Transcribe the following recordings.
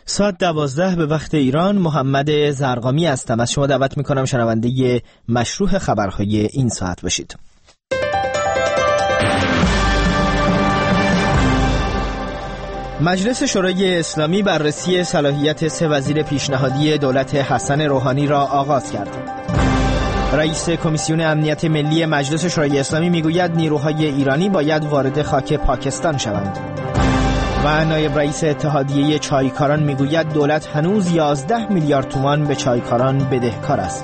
ساعت 12 به وقت ایران. محمد زرقامی هستم. از شما دعوت میکنم شنونده مشروع خبرهای این ساعت باشید. مجلس شورای اسلامی بررسی صلاحیت 3 وزیر پیشنهادی دولت حسن روحانی را آغاز کرد. رئیس کمیسیون امنیت ملی مجلس شورای اسلامی میگوید نیروهای ایرانی باید وارد خاک پاکستان شوند. و نایب رئیس اتحادیه چایکاران میگوید دولت هنوز 11 میلیارد تومان به چایکاران بدهکار است.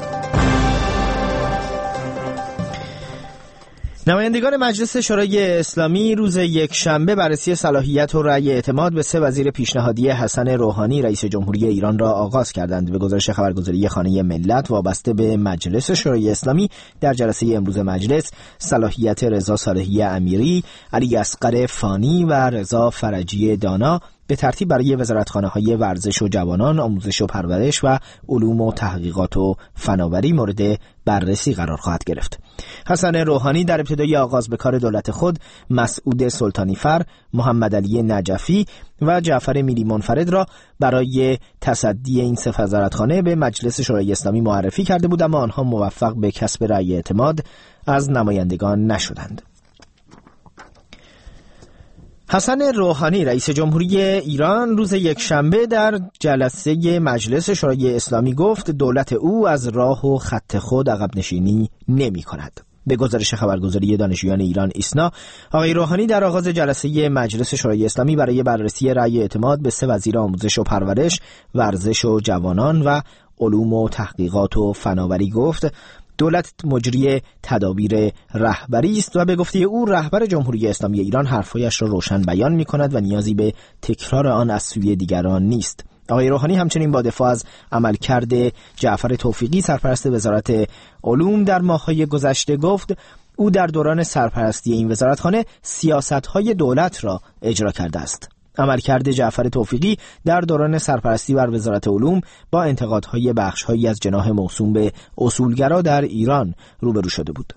نمایندگان مجلس شورای اسلامی روز یکشنبه بررسی صلاحیت و رأی اعتماد به 3 وزیر پیشنهادی حسن روحانی رئیس جمهوری ایران را آغاز کردند. به گزارش خبرگزاری خانه ملت وابسته به مجلس شورای اسلامی، در جلسه امروز مجلس صلاحیت رضا صالحی امیری، علی اصغر فانی و رضا فرجی دانا به ترتیب برای وزارتخانه‌های ورزش و جوانان، آموزش و پرورش و علوم و تحقیقات و فناوری مورد بررسی قرار خواهد گرفت. حسن روحانی در ابتدای آغاز به کار دولت خود مسعود سلطانیفر، محمد علی نجفی و جعفر میری منفرد را برای تصدی این 3 وزارتخانه به مجلس شورای اسلامی معرفی کرده بود، اما آنها موفق به کسب رأی اعتماد از نمایندگان نشدند. حسن روحانی رئیس جمهوری ایران روز یکشنبه در جلسه مجلس شورای اسلامی گفت دولت او از راه و خط خود عقب نشینی نمی کند. به گزارش خبرگزاری دانشجویان ایران ایسنا، آقای روحانی در آغاز جلسه مجلس شورای اسلامی برای بررسی رأی اعتماد به 3 وزیر آموزش و پرورش، ورزش و جوانان و علوم و تحقیقات و فناوری گفت دولت مجری تدابیر رهبری است و به گفته او رهبر جمهوری اسلامی ایران حرفایش را روشن بیان می کند و نیازی به تکرار آن از سوی دیگران نیست. آقای روحانی همچنین با دفاع از عملکرد جعفر توفیقی سرپرست وزارت علوم در ماه‌های گذشته گفت او در دوران سرپرستی این وزارتخانه سیاست‌های دولت را اجرا کرده است. عملکرد جعفر توفیقی در دوران سرپرستی بر وزارت علوم با انتقادهای بخش‌هایی از جناح موسوم به اصولگرا در ایران روبرو شده بود.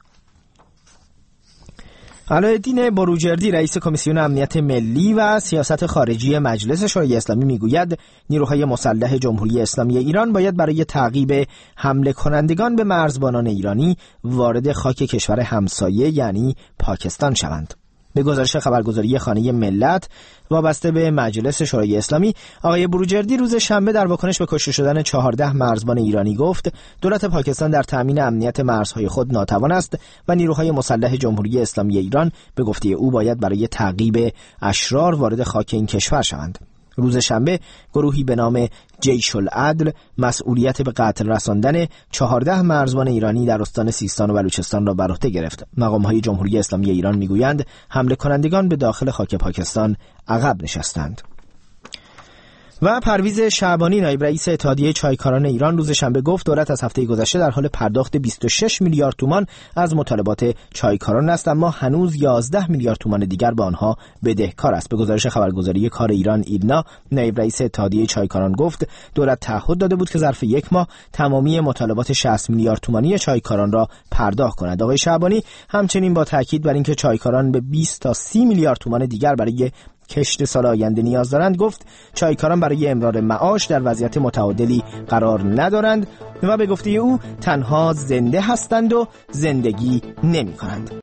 علایالدین بروجردی رئیس کمیسیون امنیت ملی و سیاست خارجی مجلس شورای اسلامی میگوید نیروهای مسلح جمهوری اسلامی ایران باید برای تعقیب حمله کنندگان به مرزبانان ایرانی وارد خاک کشور همسایه یعنی پاکستان شوند. به گزارش خبرگزاری خانه ملت وابسته به مجلس شورای اسلامی، آقای بروجردی روز شنبه در واکنش به کشته شدن 14 مرزبان ایرانی گفت دولت پاکستان در تأمین امنیت مرزهای خود ناتوان است و نیروهای مسلح جمهوری اسلامی ایران به گفته او باید برای تعقیب اشرار وارد خاک این کشور شوند. روز شنبه گروهی به نام جیش العدل مسئولیت به قتل رساندن 14 مرزبان ایرانی در استان سیستان و بلوچستان را بر عهده گرفت. مقام‌های جمهوری اسلامی ایران میگویند حمله کنندگان به داخل خاک پاکستان عقب نشستند. و پرویز شعبانی نایب رئیس اتحادیه چایکاران ایران روز شنبه گفت دولت از هفته گذشته در حال پرداخت 26 میلیارد تومان از مطالبات چایکاران است، اما هنوز 11 میلیارد تومان دیگر به آنها بدهکار است. به گزارش خبرگزاری کار ایران ایلنا، نایب رئیس اتحادیه چایکاران گفت دولت تعهد داده بود که ظرف 1 ماه تمامی مطالبات 60 میلیارد تومانی چایکاران را پرداخت کند. آقای شعبانی همچنین با تاکید بر اینکه چایکاران به 20 تا 30 میلیارد تومان دیگر برای کشت سال آینده نیاز دارند گفت چایکاران برای امرار معاش در وضعیت متعادلی قرار ندارند و به گفته او تنها زنده هستند و زندگی نمی کنند.